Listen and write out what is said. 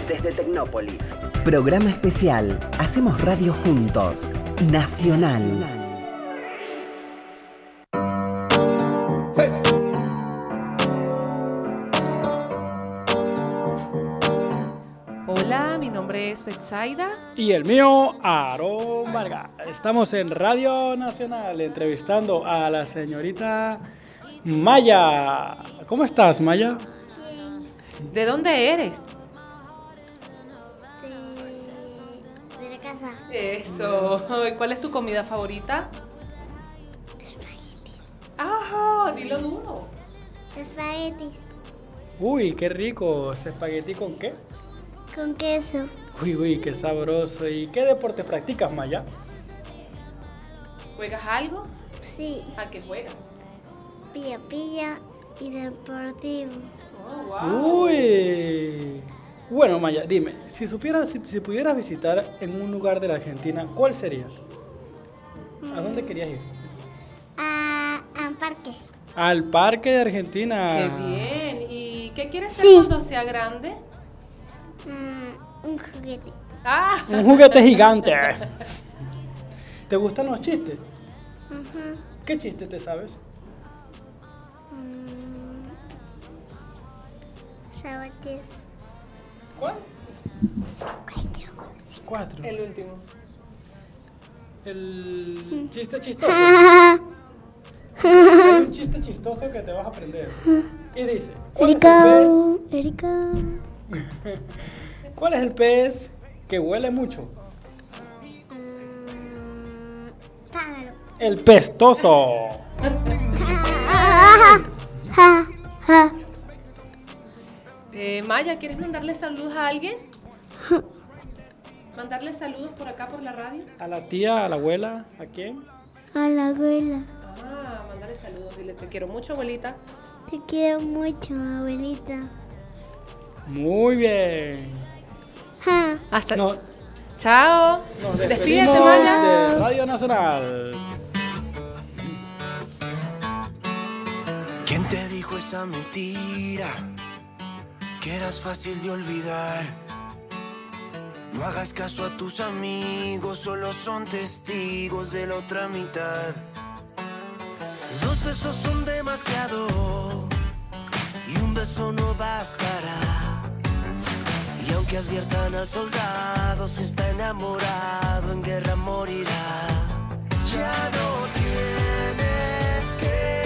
desde Tecnópolis. Programa especial. Hacemos radio juntos. Nacional. Hola, mi nombre es Betsaida. Y el mío, Aarón Vargas. Estamos en Radio Nacional entrevistando a la señorita Maya. ¿Cómo estás, Maya? ¿De dónde eres? De la casa. Eso. ¿Cuál es tu comida favorita? Espaguetis. ¡Ah! Dilo duro. Espaguetis. Uy, qué rico. ¿Ese espagueti con qué? Con queso. Uy, qué sabroso. ¿Y qué deporte practicas, Maya? ¿Juegas algo? Sí. ¿A qué juegas? Pilla pilla y deportivo. Oh, wow. Uy. Bueno, Maya, dime, si pudieras visitar en un lugar de la Argentina, ¿cuál sería? ¿A dónde querías ir? A un parque. Al Parque de Argentina. ¡Qué bien! ¿Y qué quieres ser Sí. cuando sea grande? Un juguete. ¡Ah! Un juguete gigante. ¿Te gustan los chistes? Ujú. ¿Qué chiste te sabes? ¿Sabes qué? ¿Cuál? 4. 4. El último. El chiste chistoso. Hay un chiste chistoso que te vas a aprender. Y dice, Erika. ¿cuál es el pez que huele mucho? Pájaro. El pestoso. Maya, ¿quieres mandarle saludos a alguien? ¿Mandarle saludos por acá, por la radio? A la tía, a la abuela, ¿a quién? A la abuela. Ah, mándale saludos. Dile, te quiero mucho, abuelita. Te quiero mucho, abuelita. Muy bien. Hasta... No, Chao. nos Despídete, despedimos Maya. de Radio Nacional. ¿Quién te dijo esa mentira? Que eras fácil de olvidar. No hagas caso a tus amigos, solo son testigos de la otra mitad. 2 besos son demasiado y un beso no bastará. Y aunque adviertan al soldado, si está enamorado en guerra morirá. Ya no tienes que